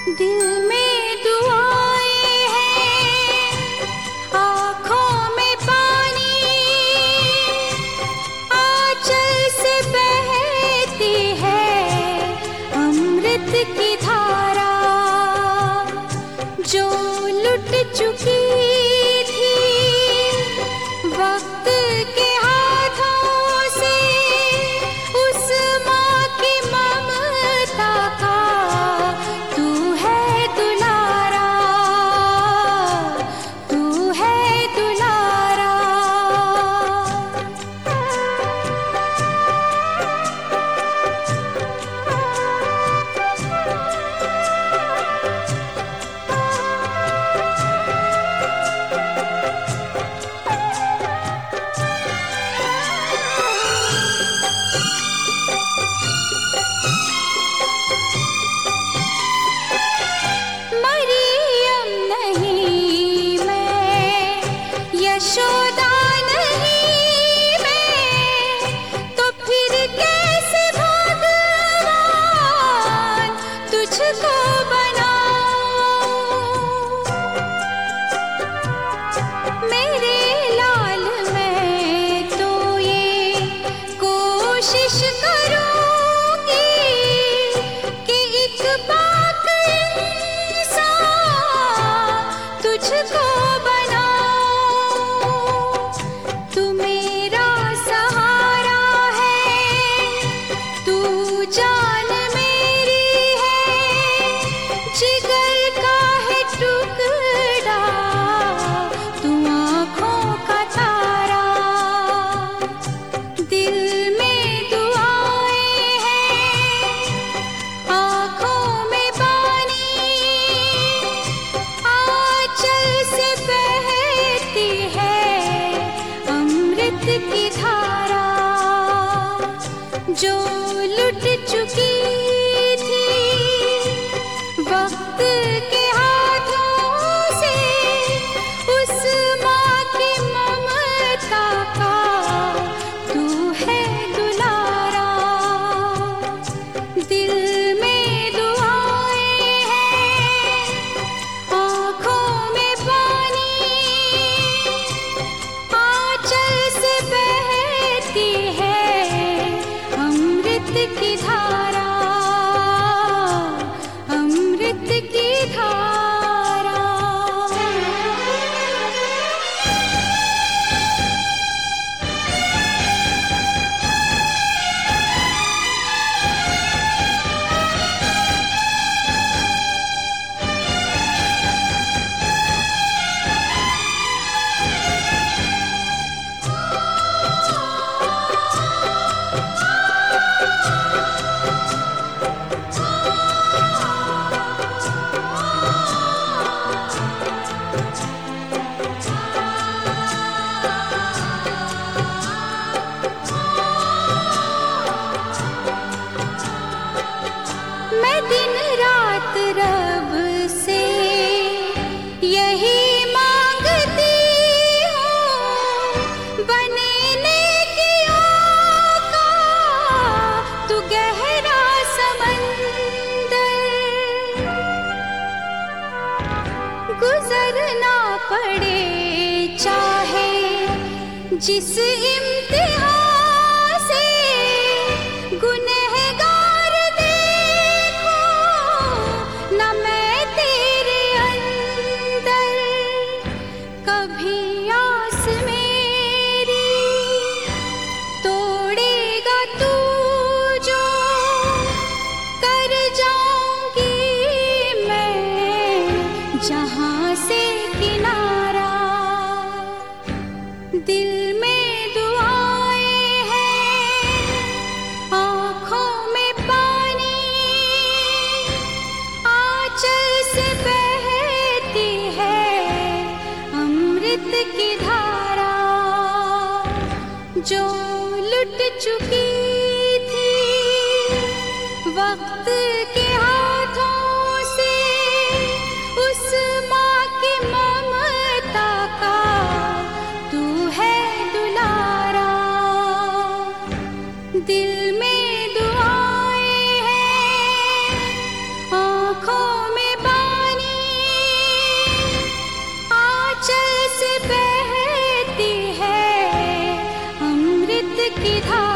दिल में दुआएं हैं, आँखों में पानी, आंचल से बहती है अमृत की धारा। जो लुट चुकी थी वक्त के हाथों से, उस माँ की ममता का तू है दुलारा, तू है दुलारा। मरियम नहीं मैं, यशोदा नहीं मैं, तो फिर कैसे भगवान तुझको बनाऊं। मेरे लाल मैं तो ये कोशिश करूंगी कि एक पाक इंसान तुझको बनाऊं। तू मेरा सहारा है, तू जान मेरी है, जिगर का है टुकड़ा, तू आँखों का तारा। दिल में दुआएं हैं, आँखों में पानी, आंचल से बहती है अमृत की धारा। जो लुट चुकी थी वक्त के हाथों से, उस माँ की ममता का तू है दुलारा। दिल में दुआएं हैं, आँखों में पानी, आंचल से बहती है अमृत की धारा, अमृत की धारा। मैं दिन रात रब से यही मांगती हूँ, बने नेकियों का तू गहरा समंदर, गुजरना पड़े चाहे जिस इम्तिहान से, गुनहगार देखो न मैं तेरे अंदर। कभी आस मेरी तोड़ेगा तू जो, कर जाऊंगी मैं जहां से किनारा। दिल में दुआएं हैं, आँखों में पानी, आंचल से बहती है अमृत की धारा। जो लुट चुकी थी वक्त के हाथों से, उस माँ की ममता का तू है की धारा।